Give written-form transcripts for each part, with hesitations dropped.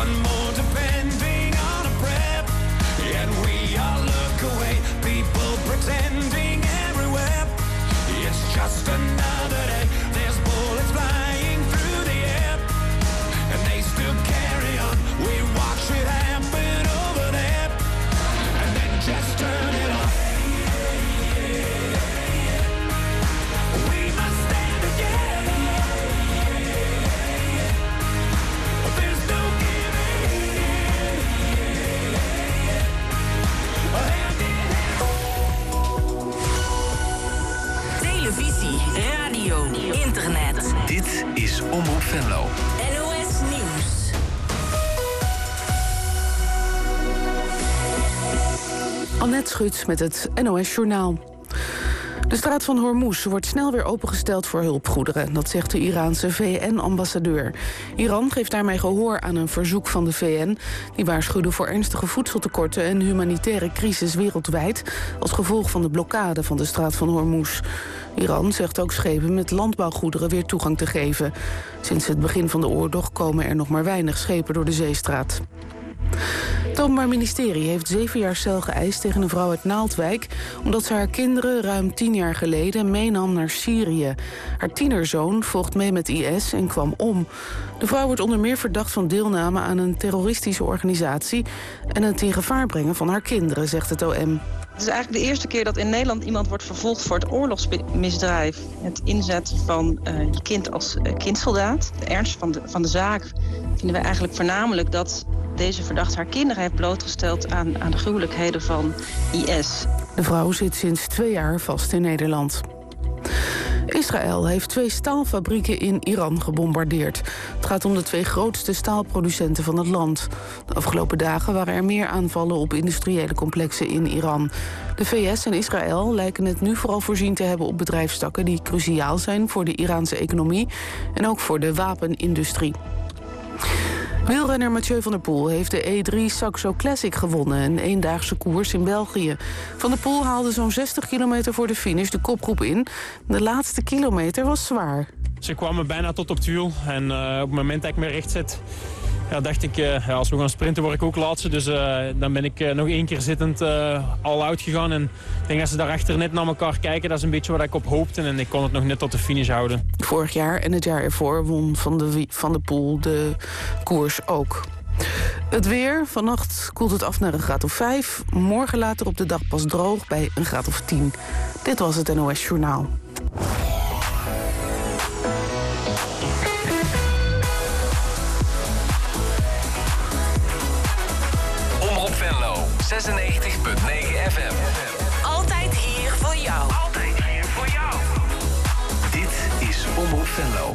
One more depending on a prep. Yet we all look away. People pretending everywhere. It's just another day. There's bullets flying through the air. And they still carry on. We watch it happen over there. And then just turn it off. We must stand together. There's no giving in. Hand in hand. Televisie, radio, internet. Dit is Omroep Venlo. NOS Nieuws. Annette Schut met het NOS Journaal. De straat van Hormuz wordt snel weer opengesteld voor hulpgoederen. Dat zegt de Iraanse VN-ambassadeur. Iran geeft daarmee gehoor aan een verzoek van de VN. Die waarschuwde voor ernstige voedseltekorten en humanitaire crisis wereldwijd als gevolg van de blokkade van de straat van Hormuz. Iran zegt ook schepen met landbouwgoederen weer toegang te geven. Sinds het begin van de oorlog komen er nog maar weinig schepen door de zeestraat. Het Openbaar Ministerie heeft 7 jaar cel geëist tegen een vrouw uit Naaldwijk, omdat ze haar kinderen ruim 10 jaar geleden meenam naar Syrië. Haar tienerzoon vocht mee met IS en kwam om. De vrouw wordt onder meer verdacht van deelname aan een terroristische organisatie en het in gevaar brengen van haar kinderen, zegt het OM. Het is eigenlijk de eerste keer dat in Nederland iemand wordt vervolgd voor het oorlogsmisdrijf. Het inzetten van je kind als kindsoldaat. De ernst van de zaak vinden wij eigenlijk voornamelijk dat deze verdachte haar kinderen heeft blootgesteld aan de gruwelijkheden van IS. De vrouw zit sinds 2 jaar vast in Nederland. Israël heeft 2 staalfabrieken in Iran gebombardeerd. Het gaat om de 2 grootste staalproducenten van het land. De afgelopen dagen waren er meer aanvallen op industriële complexen in Iran. De VS en Israël lijken het nu vooral voorzien te hebben op bedrijfstakken die cruciaal zijn voor de Iraanse economie en ook voor de wapenindustrie. Wielrenner Mathieu van der Poel heeft de E3 Saxo Classic gewonnen, een eendaagse koers in België. Van der Poel haalde zo'n 60 kilometer voor de finish de kopgroep in. De laatste kilometer was zwaar. Ze kwamen bijna tot op het wiel en op het moment dat ik me recht zet, dacht ik, als we gaan sprinten word ik ook laatste. Dus dan ben ik nog 1 keer zittend all out gegaan. En ik denk dat ze daarachter net naar elkaar kijken. Dat is een beetje wat ik op hoopte. En ik kon het nog net tot de finish houden. Vorig jaar en het jaar ervoor won Van der Poel de koers ook. Het weer. Vannacht koelt het af naar een graad of 5. Morgen later op de dag pas droog bij een graad of 10. Dit was het NOS Journaal. Venlo 96.9 FM. Altijd hier voor jou. Altijd hier voor jou. Dit is Omroep Venlo.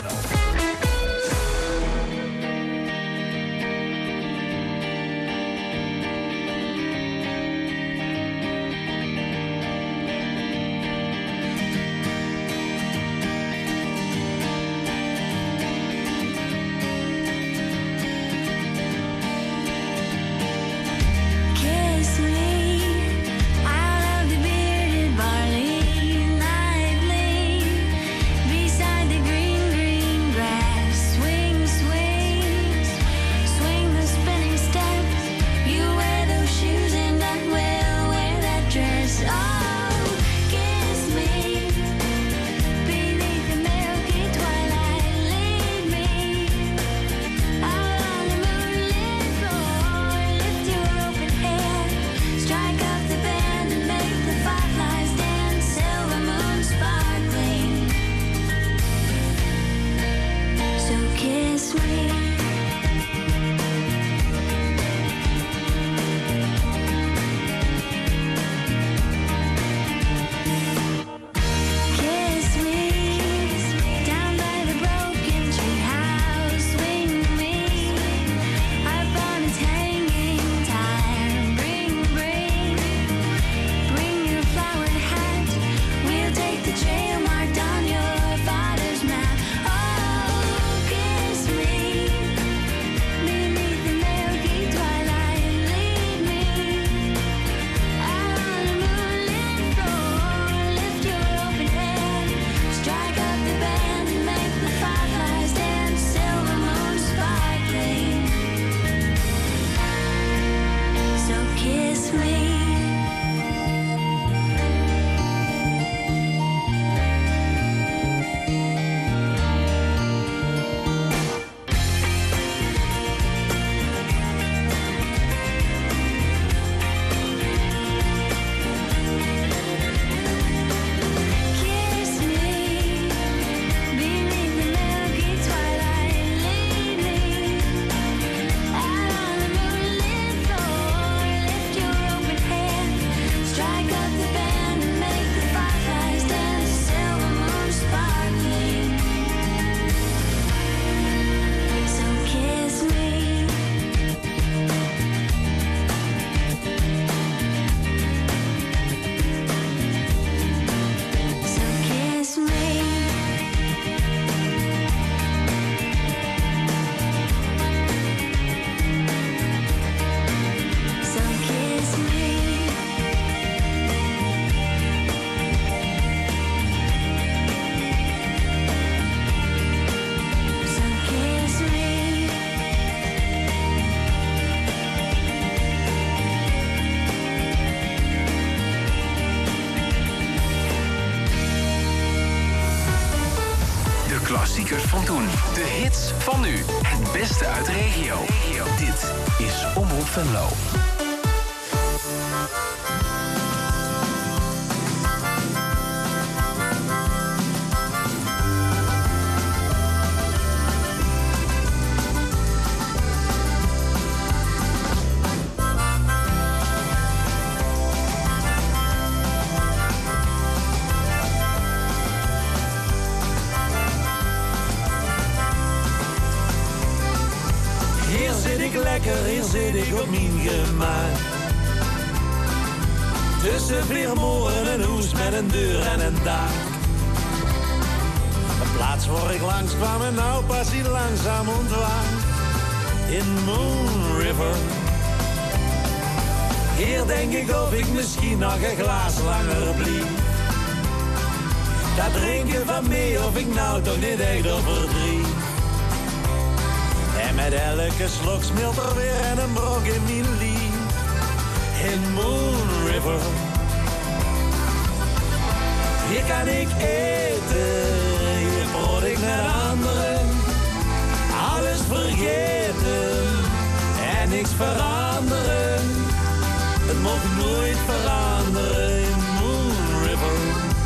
Beside the green Klassiekers van toen. De hits van nu. Het beste uit de regio. Dit is Omroep Venlo. Hier zit ik op mijn gemak. Tussen vleermoren en hoes met een deur en een dak. Een plaats waar ik langs kwam en nou pas hij langzaam ontwaakt. In Moon River. Hier denk ik of ik misschien nog een glas langer blieb. Dat drinken van mij of ik nou toch niet echt overdriet. En met elke slok smeelt er weer en een brok in mijn lief. In Moon River. Hier kan ik eten, hier brood ik met anderen. Alles vergeten en niks veranderen. Het mocht nooit veranderen in Moon River.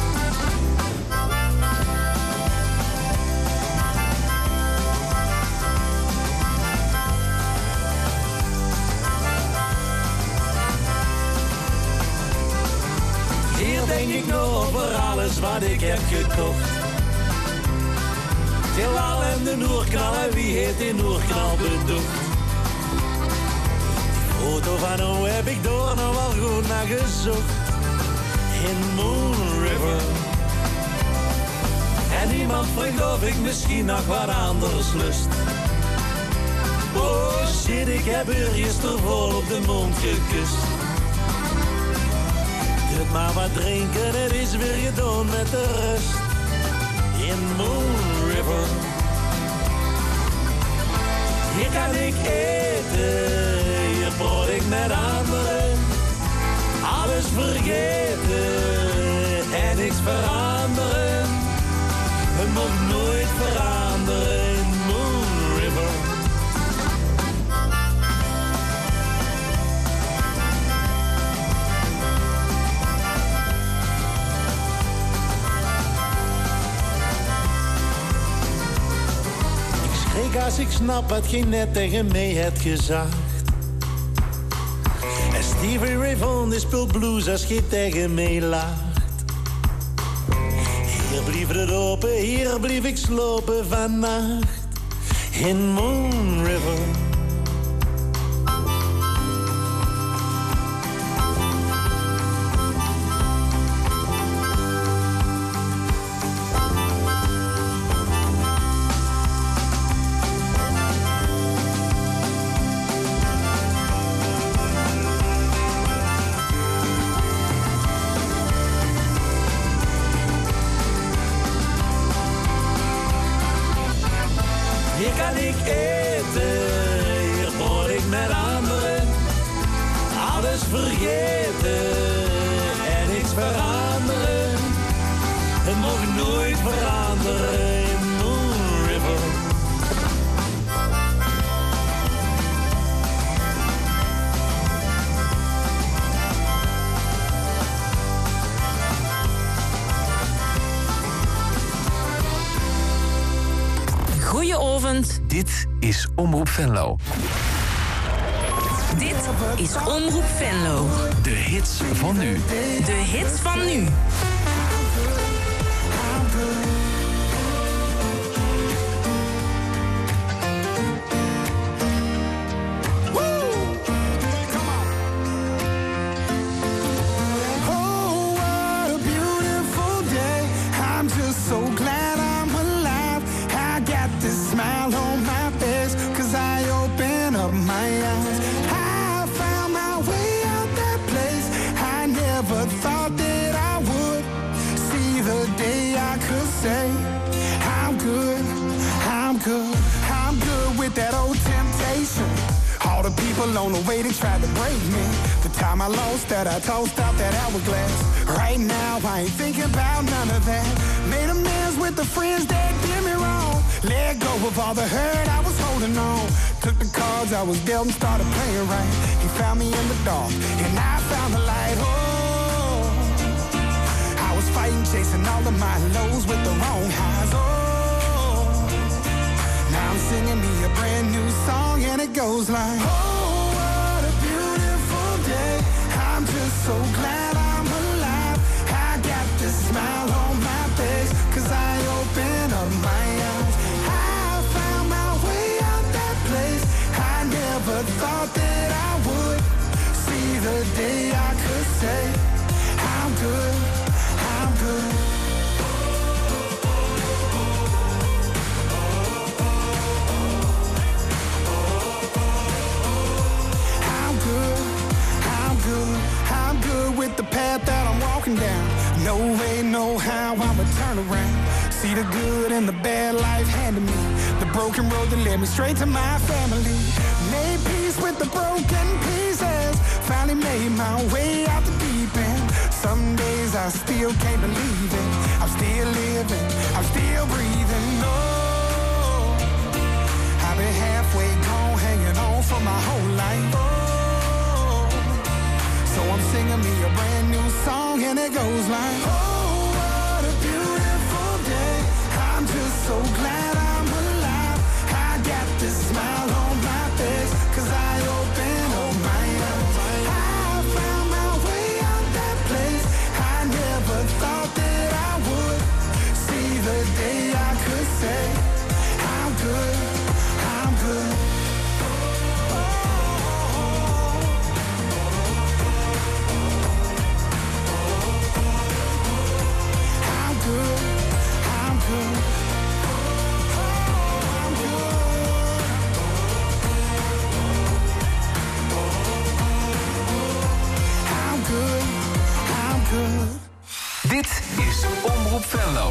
Hier denk ik nog over alles wat ik heb gekocht. Tilal en de Noerknallen, wie heeft die Noerknal bedoeld? Die foto van hoe heb ik door nog wel goed naar gezocht. In Moon River. En iemand vroeg of ik misschien nog wat anders lust. Oh shit, ik heb er gisteren vol op de mond gekust. Doe maar wat drinken, het is weer gedaan met de rust. In Moon River. Hier kan ik eten, hier brood ik met anderen. Alles vergeten en niks veranderen. Het moet nooit veranderen in Moon River. Als ik snap wat geen net tegen mij het gezegd. En Stevie Ray Vaughan die speelt blues als geen tegen mij lacht. Hier blief het open, hier blief ik slopen vannacht. In Moon River. Dit is Omroep Venlo. Dit is Omroep Venlo. De hits van nu. De hits van nu. On the way they tried to break me. The time I lost that, I tossed out that hourglass. Right now I ain't thinking about none of that. Made amends with the friends that did me wrong. Let go of all the hurt I was holding on. Took the cards I was dealt and started playing right. He found me in the dark and I found the light. Oh, I was fighting, chasing all of my lows with the wrong highs. Oh, now I'm singing me a brand new song and it goes like, oh, what a beautiful day. I'm just so glad I'm alive. I got this smile on my face 'cause I opened up my eyes. I found my way out that place. I never thought that I would see the day I could say I'm good, I'm good. I'm good, I'm good, I'm good with the path that I'm walking down. No way, no how I'ma turn around. See the good and the bad life handed me. The broken road that led me straight to my family. Made peace with the broken pieces. Finally made my way out the deep end. Some days I still can't believe it. I'm still living, I'm still breathing. Oh, I've been halfway gone, hanging on for my whole life. Oh, so I'm singing me a brand new song and it goes like, oh, what a beautiful day. I'm just so glad I'm alive. I got this smile on my face 'cause I opened up my eyes. I found my way out that place. I never thought that I would see the day I could say I'm good, I'm good. I'm good, I'm good. I'm good, I'm good. Dit is Omroep Venlo.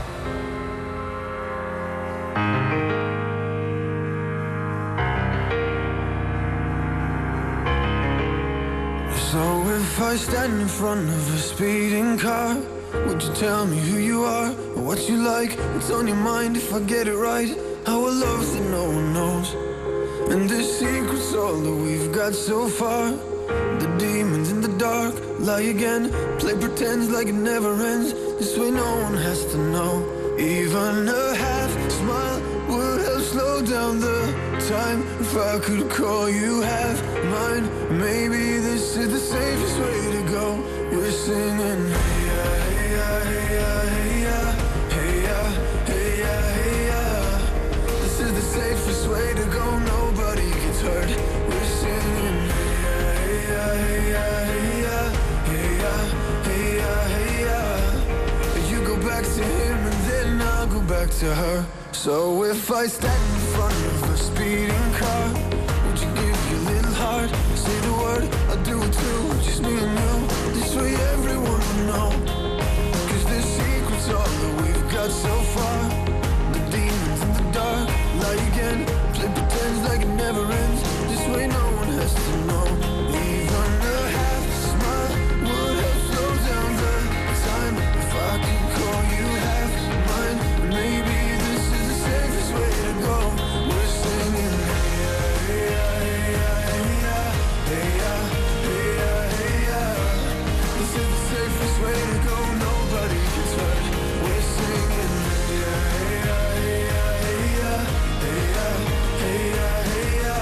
So if I stand in front of a speeding car, would you tell me who you are, or what you like, what's on your mind if I get it right? Our love's that no one knows, and the secret's all that we've got so far. The demons in the dark lie again, play pretends like it never ends. This way no one has to know. Even a half smile would help slow down the time. If I could call you half mine, maybe this is the safest way to go. We're singing hey ya, hey ya, hey ya, hey ya, hey ya, hey ya, hey ya. This is the safest way to go, nobody gets hurt. We're singing hey ya, hey ya, hey ya, hey ya, hey ya, hey ya. You go back to him and then I'll go back to her. So if I stand in front of a speeding car, would you give your little heart, say the word, I'll do it too, just me and you. This way everyone will know, 'cause the secret's all that we've got so far. The demons in the dark lie again, play pretends like it never ends. This way no one has to know. Even a half smile would help slow down the time. If I could call you half mine, maybe this is the safest way to go. We're singing hey ya, hey ya, hey ya, hey ya, hey ya, hey ya, hey ya. This is the safest way to go, nobody gets hurt. We're singing hey ya, hey ya, hey ya, hey ya, hey ya, hey ya, hey ya.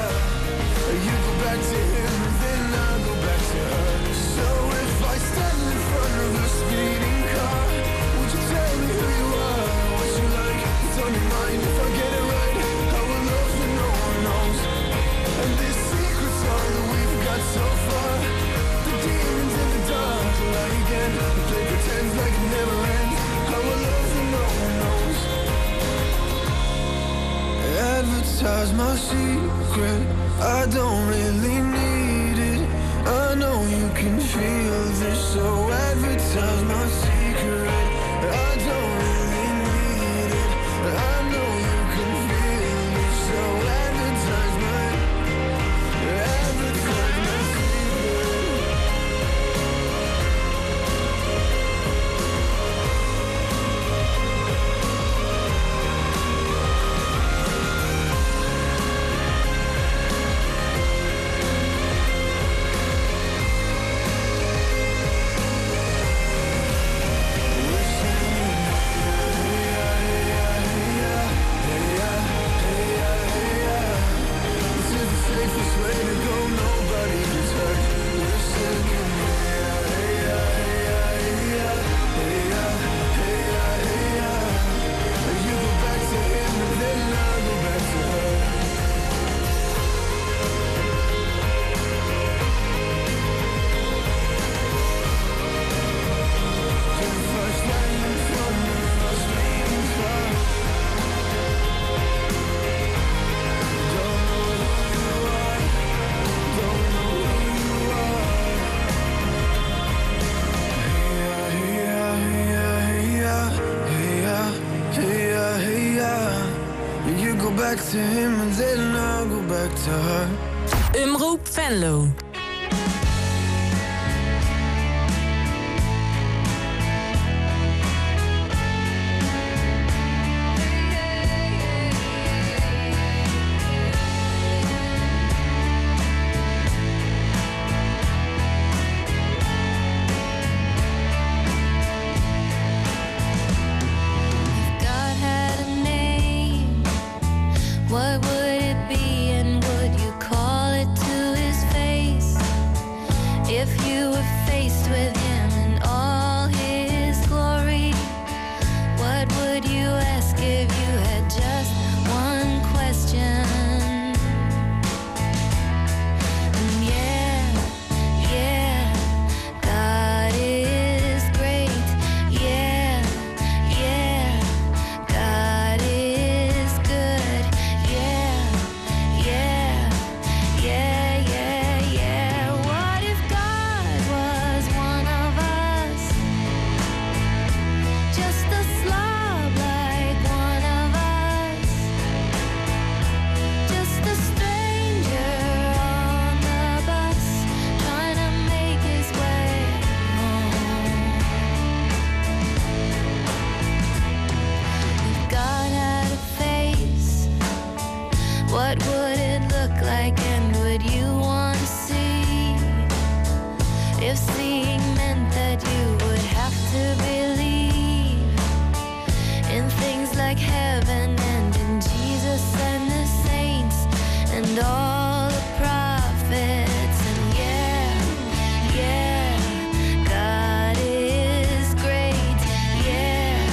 You go back to him and then I'll go back to her. So if I stand in front of a speeding car, would you tell me who you are, what you like, what's on your mind if I get it right? How I love you no one knows, and this secret's all that we've got so far. The demons in the dark lie again, the play pretends like it never ends. How I love you no one knows. Advertise my secret, I don't really need it. I know you can feel this, so advertise my secret. I don't really need it. I know you can feel this, so advertise my secret. go back to him and then I'll go back to her. Omroep Venlo. What would it be and would you call it to his face? If you were faced with him in all his glory, what would you ask if you had just one question? And yeah, God is great. Yeah, God is good. What if God was one of us? Just a slob like one of us. Just a stranger on the bus trying to make his way home. If God had a face, what would it look like and would you want to see? If seeing meant that you would have to believe in things like heaven and in Jesus and the saints and all the prophets. And yeah, God is great. Yeah,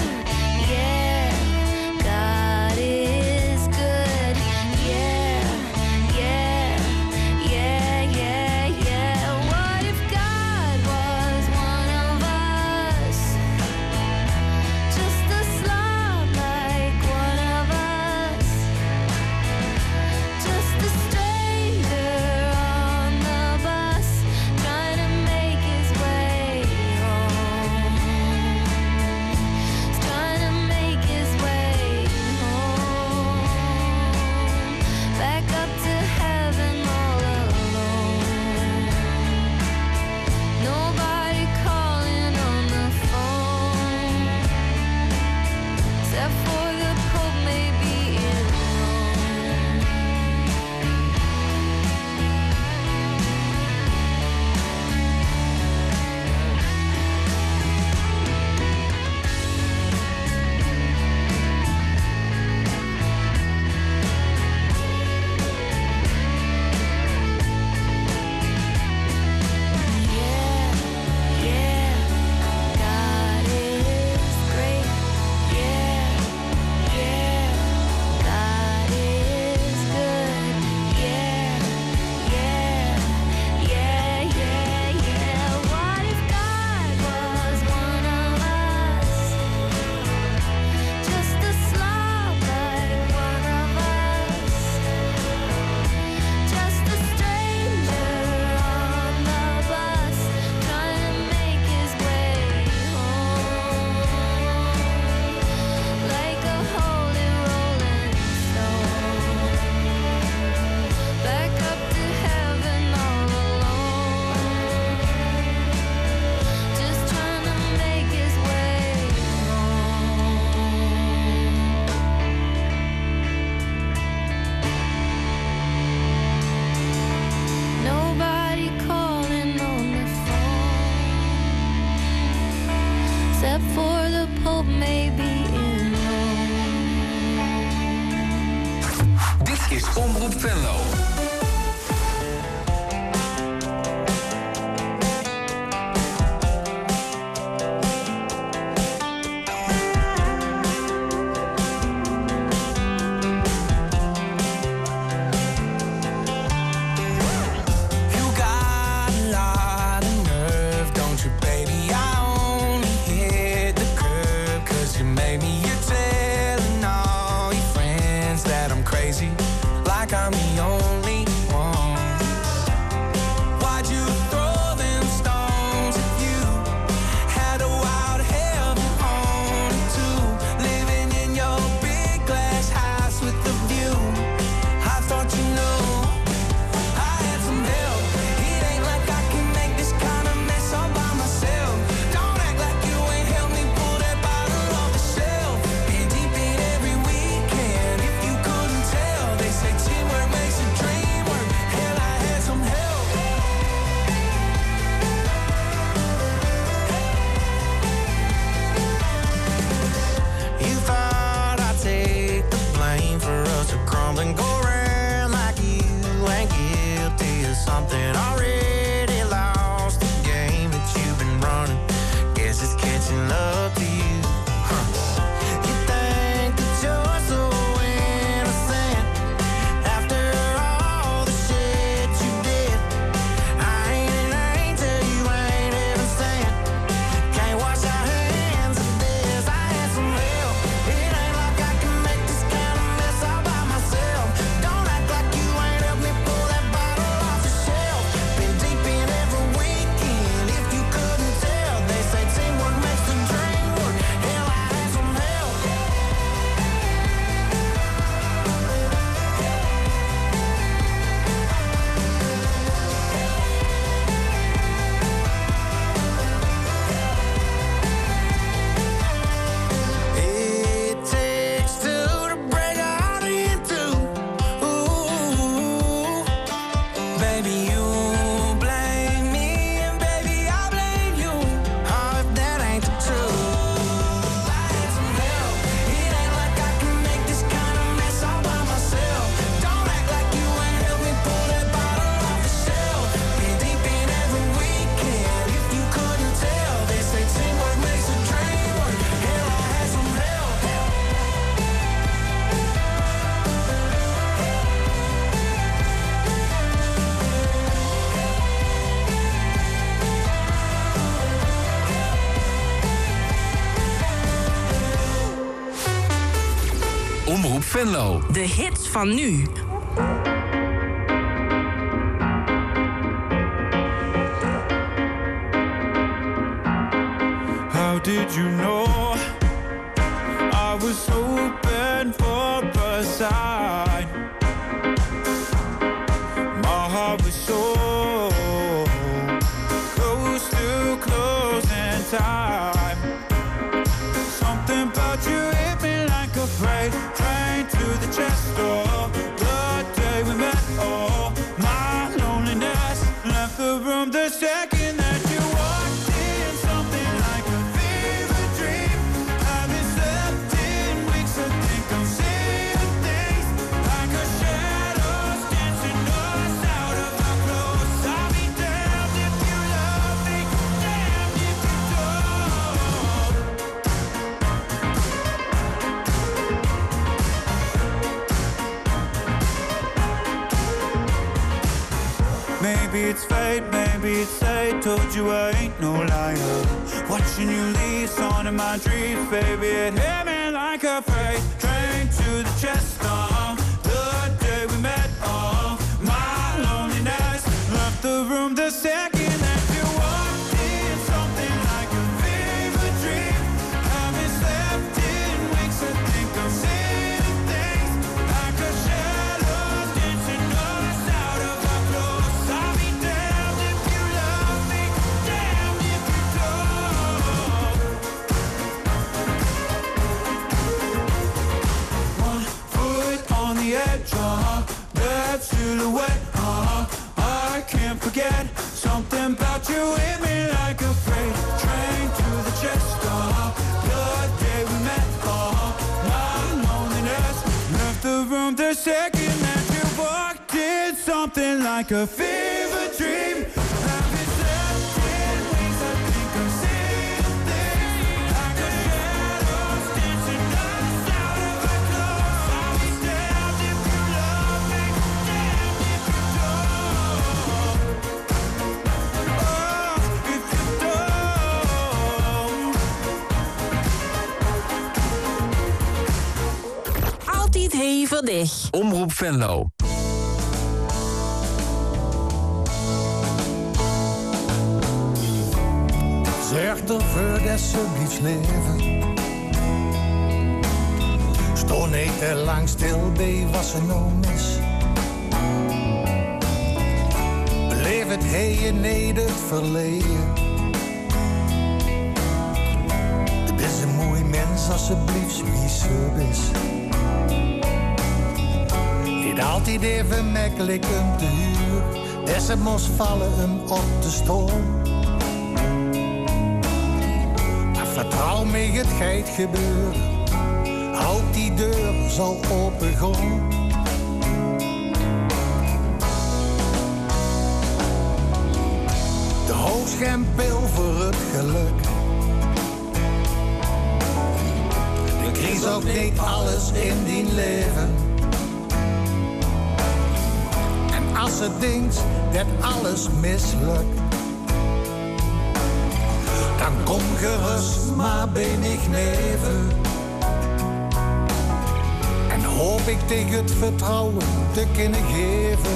God is good. Yeah. What if God was one of us? Just a slob like one of us. Just a stranger on the bus trying to make his way home. Trying to make his way home. Back up to heaven all alone. Nobody calling on the phone, except for the Pope maybe in Rome. Yeah, God is great. Yeah, God is good. Yeah. What if God was one of us? Just a slob like one of us. Just a stranger on the bus trying to make his way home. Like a holy rolling stone. Back up to heaven all alone. Just trying to make his way home. Nobody calling on the phone, except for the Pope maybe in Rome. Dit is Omroep Venlo. You got a lot of nerve, don't you, baby? I only hit the curb 'cause you made me. You're telling all your friends that I'm crazy, like I'm the only one. Why'd you throw them stones if you had a wild heaven on it too? Living in your big glass house with the view something go wrong like you ain't guilty of something already lost the game that you've been running. Guess it's catching up to you. You think that you're so innocent after all the shit you did. I ain't an angel, you ain't even sent. Can't wash our hands of this. I had some help. It ain't like I can make this kind of mess all by myself. Don't act like you ain't helped me pull that bottle off the shelf. Been deep in every weekend. If you couldn't tell, they say teamwork makes the dream work. Hell, I had some help. It takes two to break a heart in two. Ooh, baby, you blame me, and baby, I blame you. Oh, if that ain't the truth, I need some help. It ain't like I can make this kind of mess all by myself. Don't act like you ain't helped me pull that bottle off the shelf. Been deep in every weekend. If you couldn't tell, they say teamwork makes a dream work. Hell, I had some help. Omroep Venlo. De hits van nu. How did you know I was hoping for a sign? My heart was so close to closing time. Something about you hit me like a freight train to the chest door. The day we met, oh, my loneliness left the room the second that you walked in. Something like a fever dream. Haven't slept in weeks, I think I'm seeing things like a shadows dancing us out of our clothes. I'll be damned if you love me, damned if you don't. Maybe it's fate, maybe it's fate. Told you I ain't no liar. Watching you leave, on in my dreams, baby. It hit me like a freight train to the chest. The day we met, my loneliness left the room the second that you walked in. Something like a fever dream. Haven't slept in weeks, I think I'm seeing things like a shadow dancing us out of our clothes. I'll be damned if you love me, damned if you don't. One foot on the edge, that silhouette, I can't forget. Something about you hit me like a freight train to the chest. The day we met, my loneliness left the room the second that you walked in. Something like a fever dream. Haven't slept in weeks, I think I'm seeing things like a shadows dancing us out of our clothes. I'll be damned if you love me, damned if you don't. Oh, if you don't. Altijd hevig. Omroep Venlo. Zeg toch voor alsjeblieft leven. Sto niet te lang stil bij wat ze nou mis. Beleef het heden niet het verleden. Het is een mooi mens alsjeblieft wie ze is. Niet altijd even makkelijk om te huren. Deshalb moest vallen hem op de stoel. Vertrouw me, het gaat gebeuren. Houd die deur zal open gaan. geen pil voor het geluk. De crisis ook niet alles in die leven. En als ze denkt dat alles mislukt, dan kom gerust maar bij mij neven. En hoop ik tegen het vertrouwen te kunnen geven.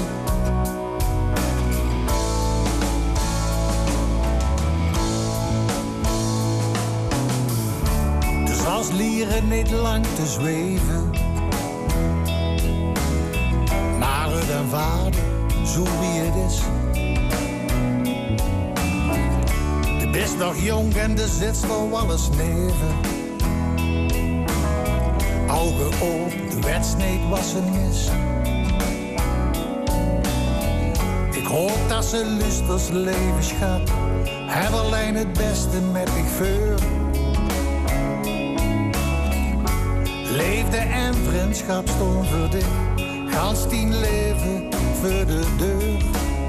Dus als lieren niet lang te zweven, maar het en vader, zo wie het is. De is nog jong en de zit voor alles neven. Ogen op, de wedstrijd was een mis. Ik hoop dat ze lust als leven schat. Heb alleen het beste met ik voor. Leefde en vriendschap stond voor dit. Gans 10 leven voor de deur.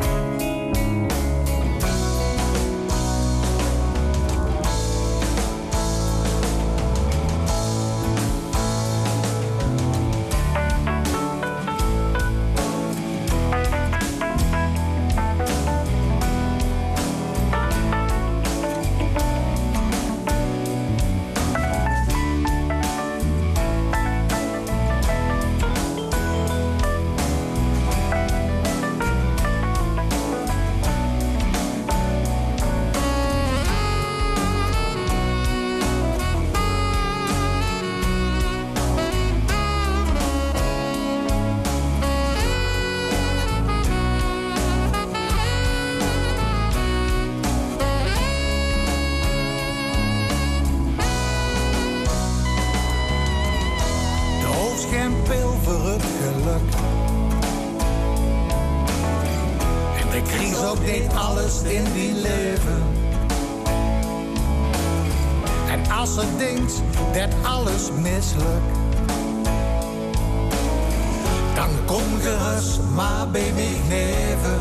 Dan kom gerust maar bij mij neven.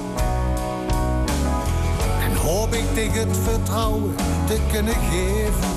En hoop ik tegen het vertrouwen te kunnen geven.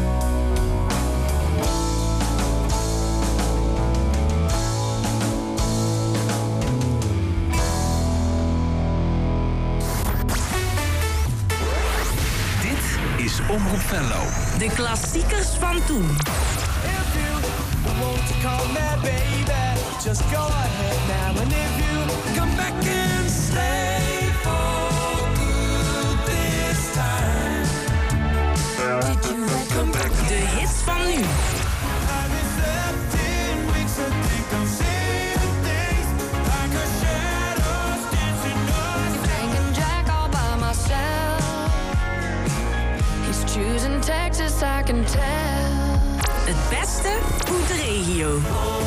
Dit is Omroep Venlo. De klassiekers van toen. Want to call me baby, just go ahead now. And if you come back and stay for good this time, did you come back? De hits van nu. I've been 13 weeks of deconceiving things like a shadows dancing on Hanging Jack all by myself. He's choosing Texas, I can tell. Het beste uit de regio.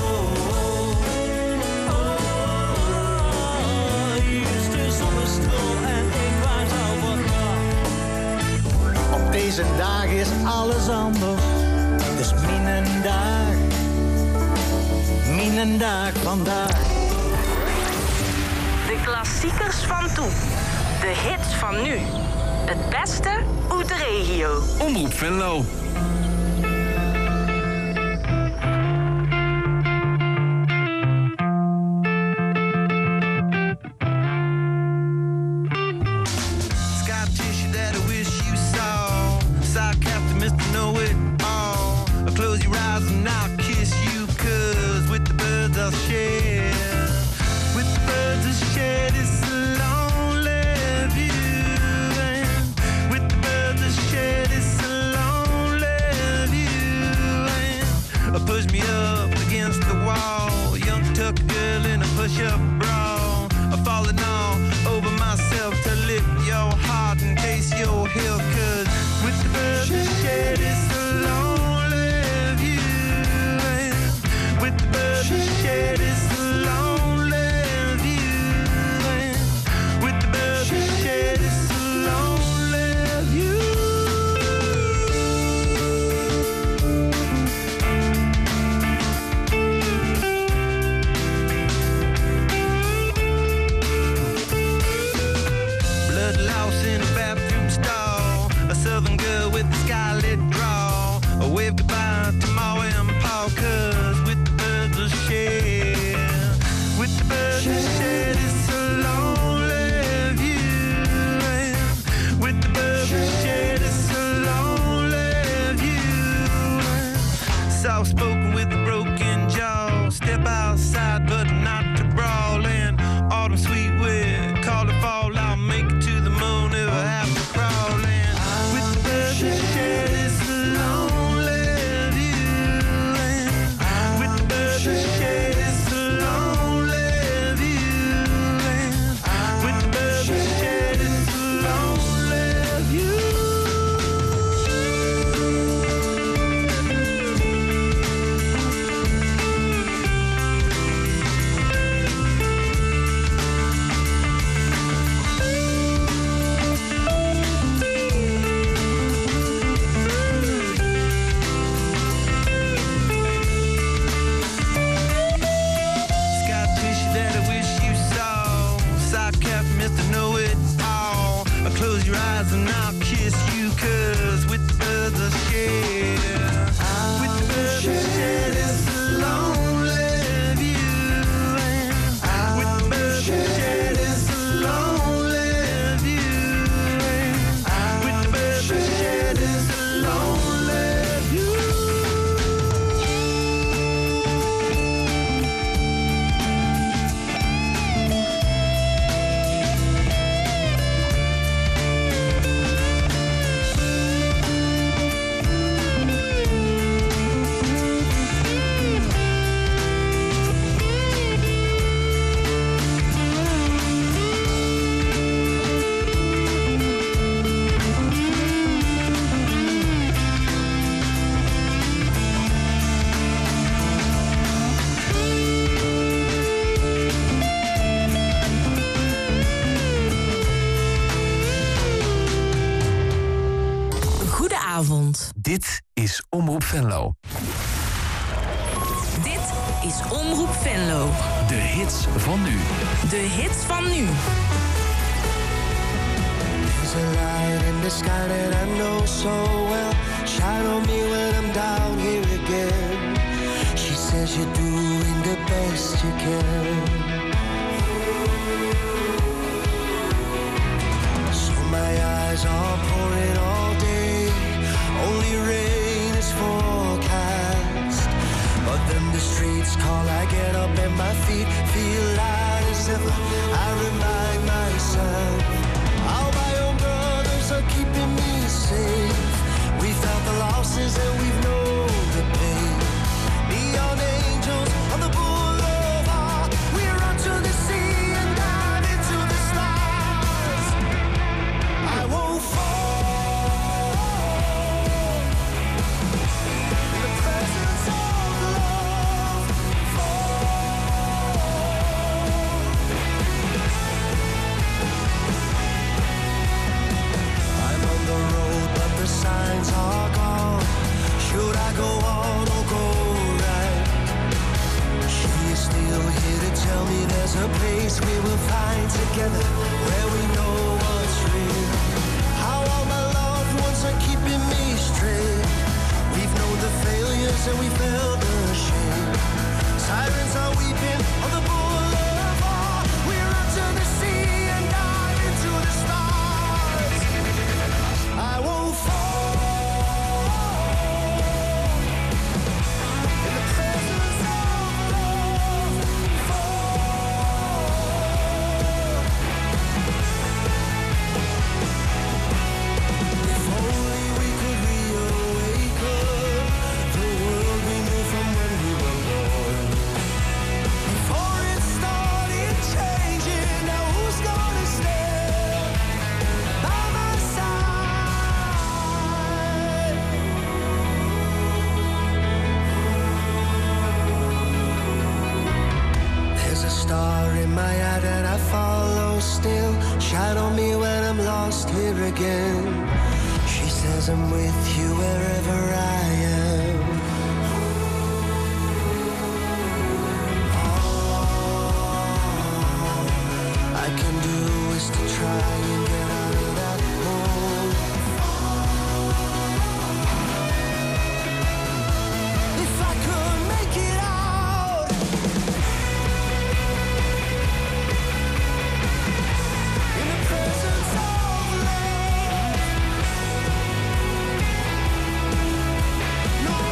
Op deze dag is alles anders. Het is mijn dag vandaag. De klassiekers van toen. De hits van nu. Het beste uit de regio. Omroep Venlo. south side, but not to brawl in. Autumn sweet wind, call it fall. I'll make it to the moon if I have to crawl in. With the birds that shed this lonely view. And with the birds that shed this lonely view. And with the birds that shed this lonely view. Close your eyes and I'll kiss you, 'cause with the birds I share, with the birds I share this lonely view, and with the birds I share this lonely view, and with the birds I share this lonely view. Goedenavond. Dit is Omroep Venlo. Dit is Omroep Venlo. De hits van nu. De hits van nu. There's a light in the sky that I know so well. Shine on me when I'm down here again. She says you're doing the best you can. So my eyes are pouring all day. Only rain is forecast. But then the streets call, I get up and my feet feel light as ever. I remind myself how my own brothers are keeping me safe. We felt the losses and we've known the pain. Neon angels on the boulevard. We run to the sea and dive into the stars. I won't fall. In the presence of love, I'm on the road, but the signs are gone. Should I go on or go right? She is still here to tell me there's a place we will find together, where we know what's real. How all my loved ones are keeping me straight. We've known the failures and we felt the shame. Sirens are weeping on the boulevard. We run to the sea and dive into the stars. I won't fall. In the presence of love, if only we could reawaken the world we knew from when we were born. Before it started changing, now who's gonna stand by my side? There's a star in my eye that I follow still. Shine on me when I'm lost here again. She says I'm with you wherever I am. All I can do is to try and get out of that hole. If I could make it out. In the presence of love. No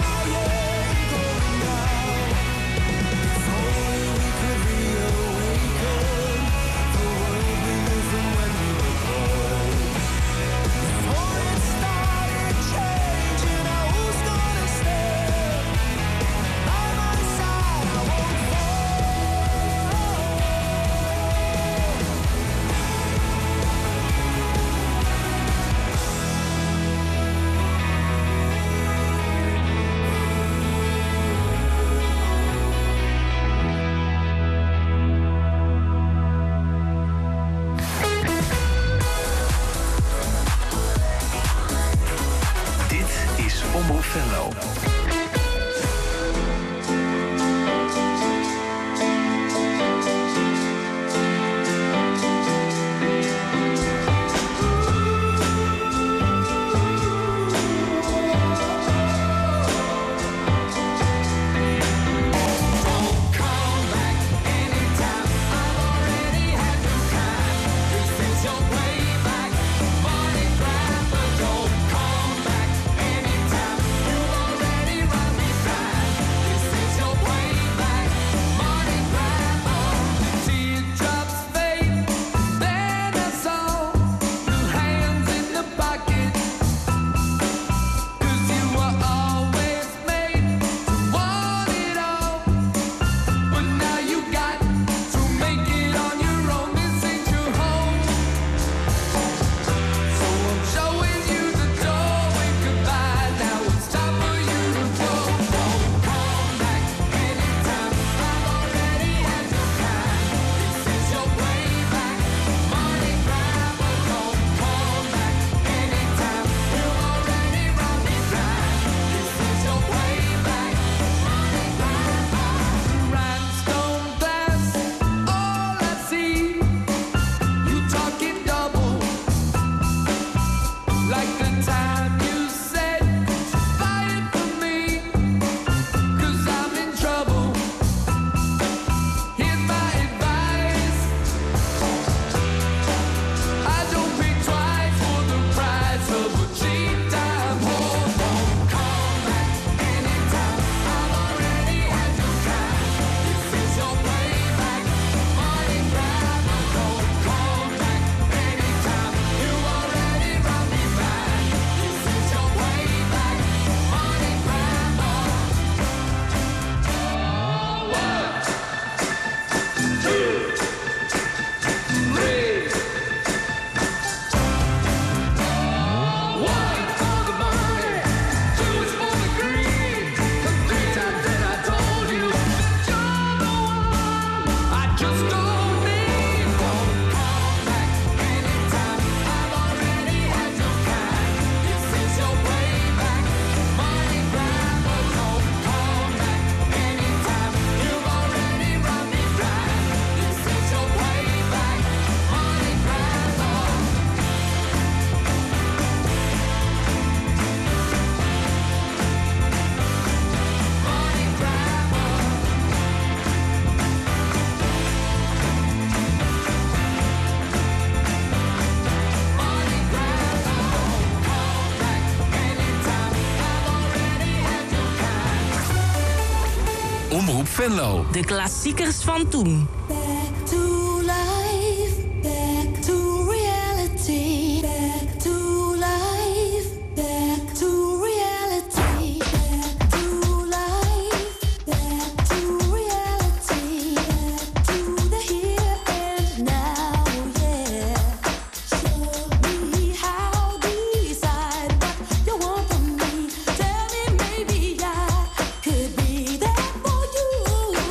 Omroep Venlo. De klassiekers van toen. Back to life, back to reality. Back to life, back to reality. Back to life, back to reality. Back to the here and now, yeah. Show me how, decide what you want from me. Tell me maybe I could be there for you.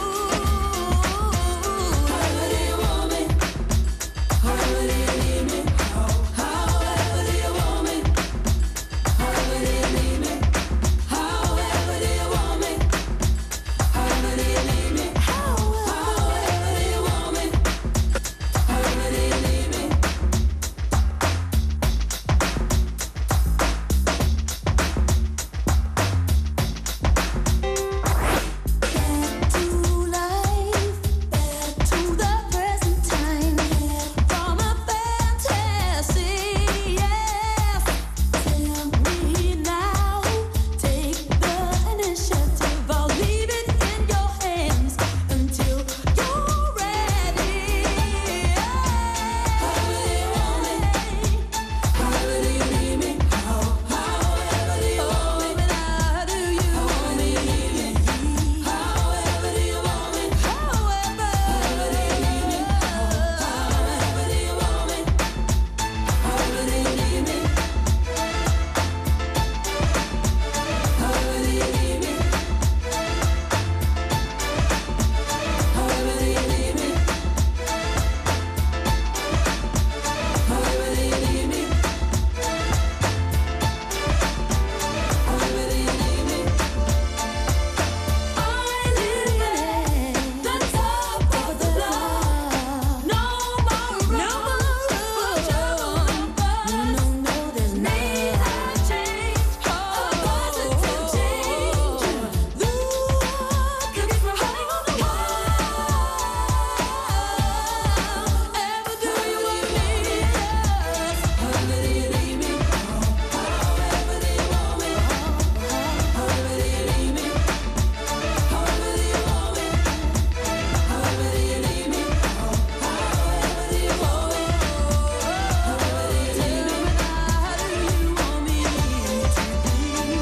However do you want me? However do you need me? However do you want me? However do you need me? However do you want me? However do you need me? However do you want me? However do you need me? Back to life, back to the present time, from a fantasy, yeah. Tell me now, take the initiative. I'll leave it in your hands until you're ready. However do you want me? However do you need me? However do you want me? How do you want me? However do you want me? However do you need me? However do you want me? However do you need me? However do you need me? However do you need me? However do you need me? However do you need me? I live at the top of the block. No more room no, there's need a change, a positive change. The cookies were hanging on the wall. Ever do you want me? However do you need me? However do you want me? However do you need me? However do you want me? However do you need me? However do you want me? However do you need me? How do you want me to be?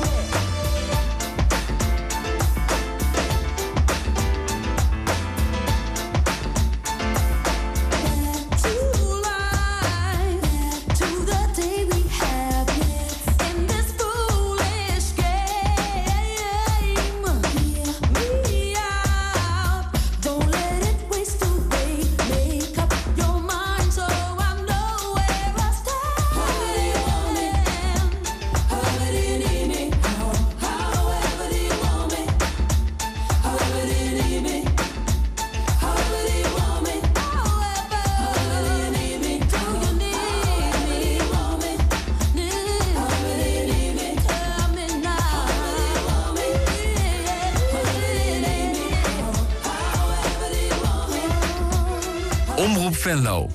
Back to life, back to the day we have in this foolish game. Hear me out, don't let it waste away. Make up your mind so I know where I stand. However do you want me? However do you need me? However do you want me? However do you need me? However do you want me? However do you need me? Do you need me? However do you want me? However do you need me? Tell me now. However do you want me? However do you need me? However do you want me? Omroep Venlo.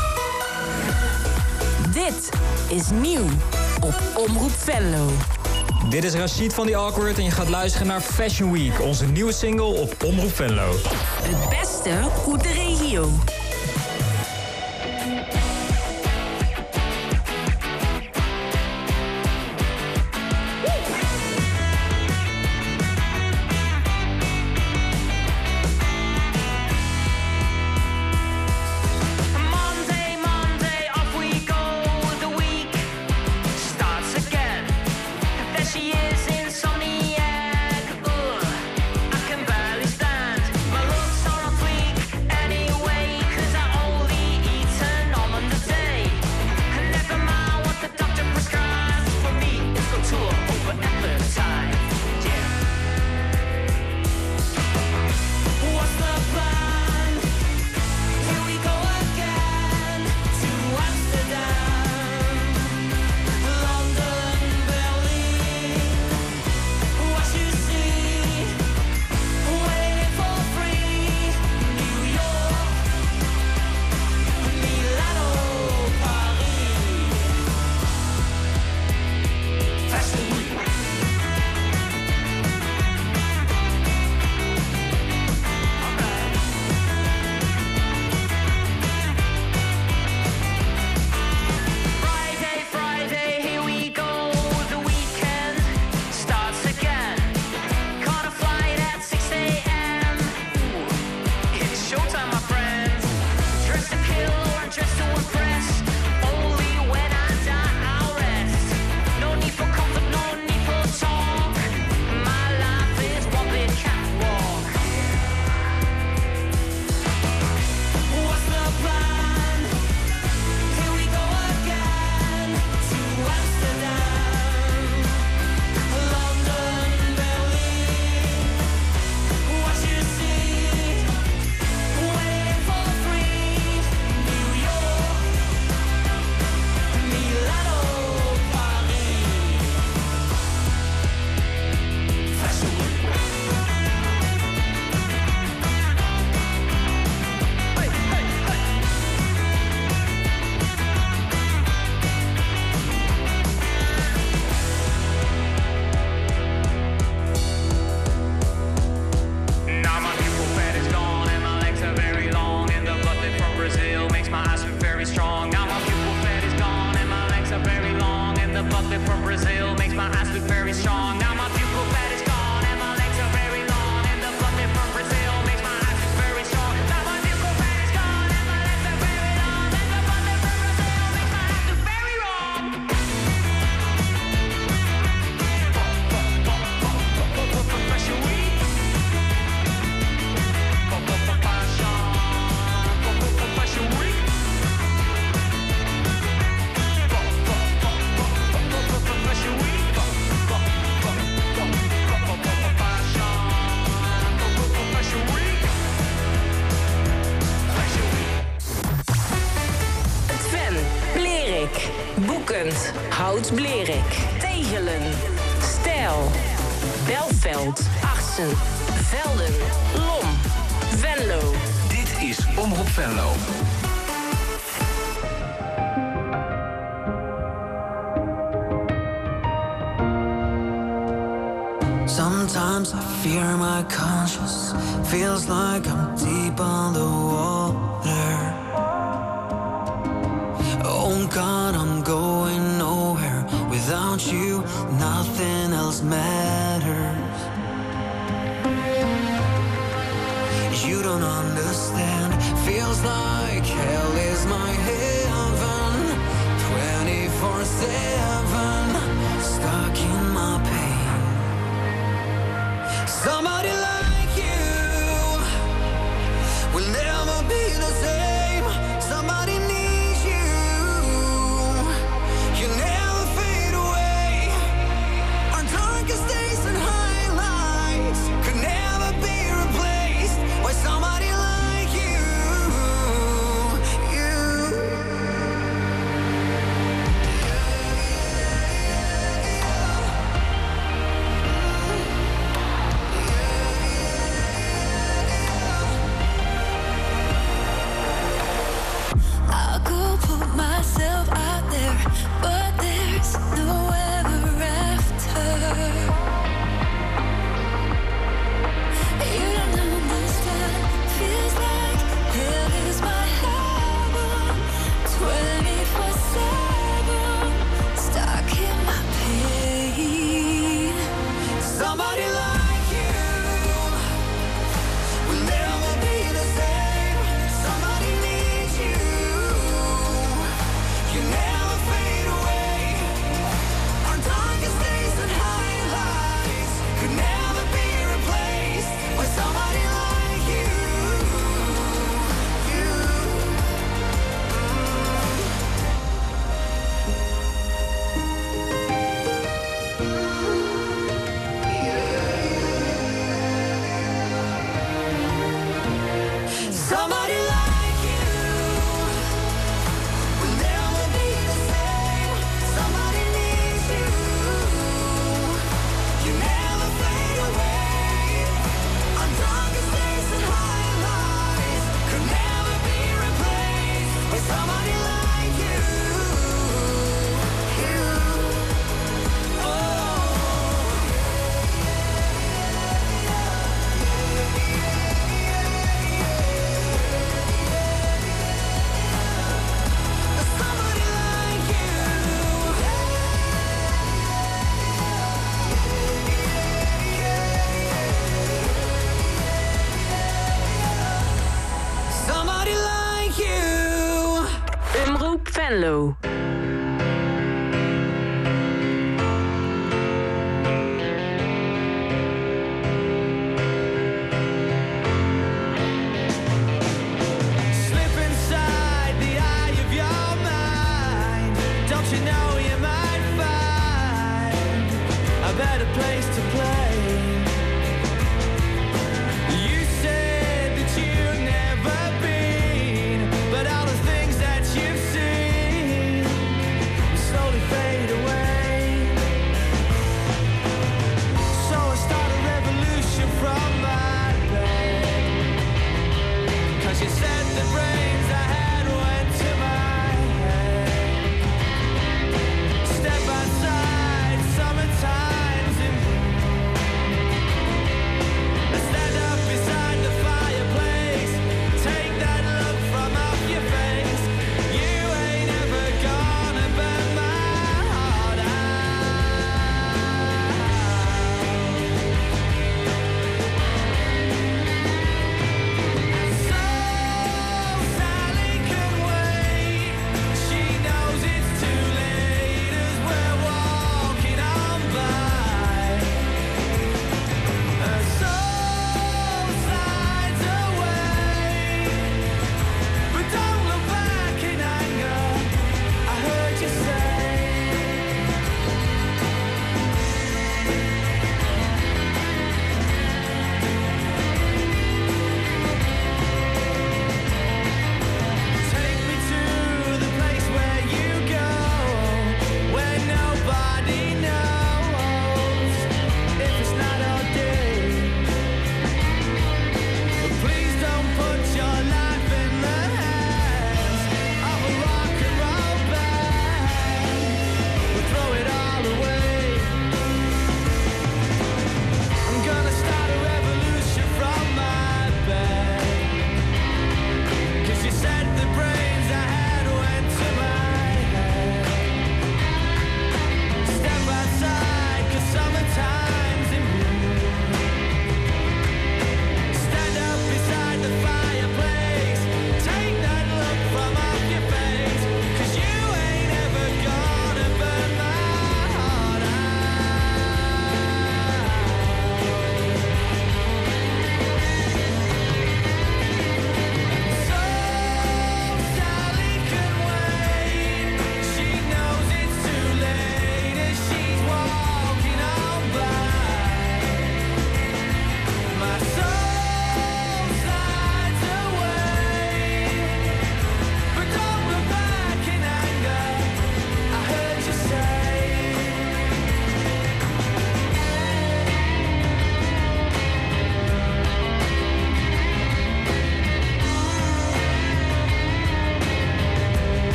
Dit is nieuw op Omroep Venlo. Dit is Rashid van The Awkward en je gaat luisteren naar Fashion Week, onze nieuwe single op Omroep Venlo. Het beste uit de regio. Monday, off we go. The week starts again. There she is, insomniac. I can barely stand. My looks are on fleek anyway. Punt, Hout-Blerik, Tegelen, Stijl, Belveld, Achtsen, Velden, Lom, Venlo. Dit is Omroep Venlo. Sometimes I fear my conscience. Feels like I'm deep underwater. Oh God, I'm going nowhere. Without you, nothing else matters. You don't understand. Feels like hell is my heaven. 24/7, stuck in my pain. Somebody like you will never be the same. Somebody needs you. You never fade away. Our darkest days and highlights could never be replaced by somebody like you. I'll go put myself out there, but there's no ever after. You don't understand. Feels like hell is my heaven. 24/7, stuck in my pain. Somebody like you will never be the same. Somebody needs you. You never fade away. Our darkest days and highlights could never be replaced by somebody like you. Somebody like you will never be the same. Somebody needs you. You never fade away. Our darkest days and highlights could never be replaced by somebody like you. Somebody like you. Omroep Venlo. Slip inside the eye of your mind. Don't you know you might find a better place to play? You said that you've never been, but all the things that you've seen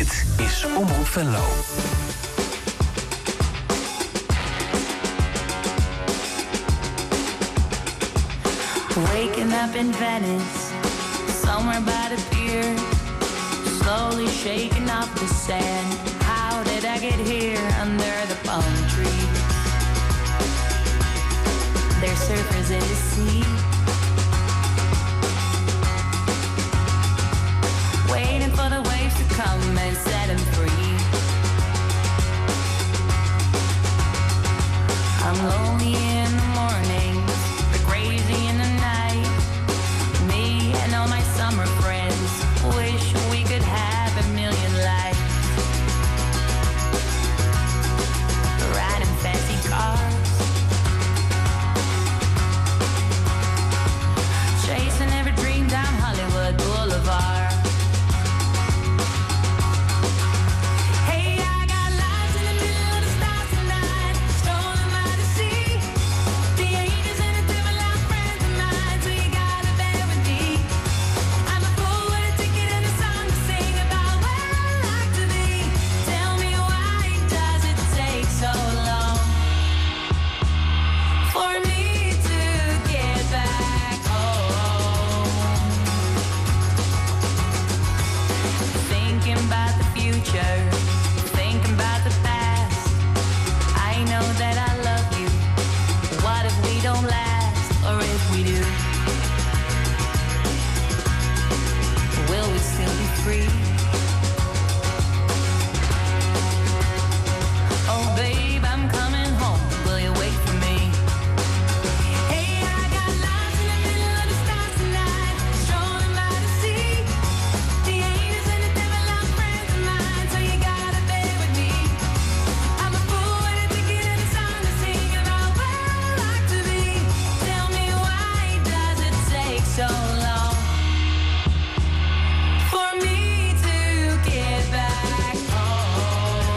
Dit is Omroep Venlo. Waking up in Venice, somewhere by the pier, slowly shaking off the sand. How did I get here under the palm tree? There's surfers in the sea, waiting for the waves to come and set them free. I'm lonely in the mornings, but crazy in the night. Me and all my summer friends wish we could have a million lives. Riding fancy cars, chasing every dream down Hollywood Boulevard. Thinking about the past. I know that I love you. What if we don't last? Or if we do, will we still be free? Oh babe, I'm coming home. Will you wait for me? Hey, I got lost in the middle of the stars tonight, strolling by the sea. The angels and the devil are friends of mine, so you gotta bear with me. I'm a fool with a ticket and a song to sing about where I like to be. Tell me, why does it take so long for me to get back home?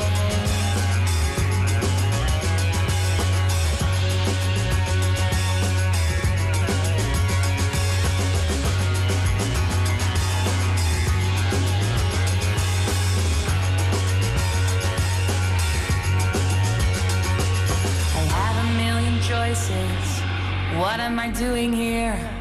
I have a million choices. What am I doing here?